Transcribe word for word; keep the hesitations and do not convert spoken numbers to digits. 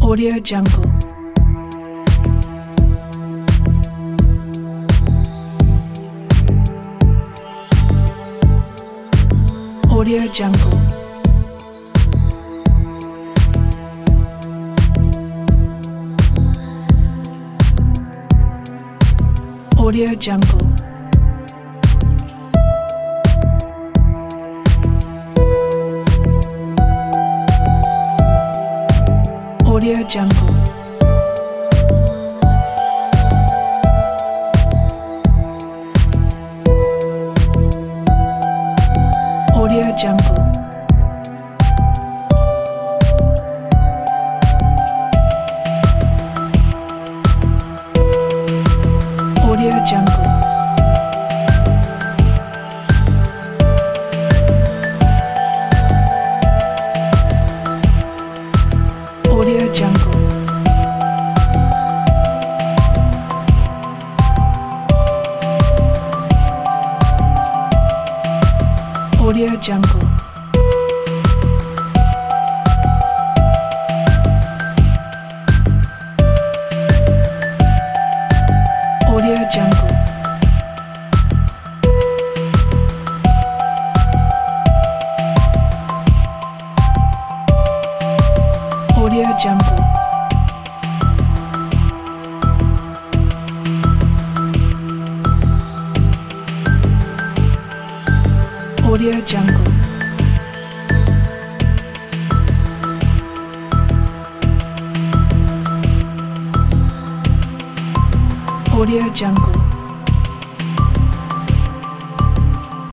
Audio Jungle. Audio Jungle. Audio Jungle. Audio Jungle. Audio Jungle. Audio Jungle. Audio Jungle. Audio Jungle. Audio Jungle. Audio Jungle. Audio Jungle. Audio Jungle.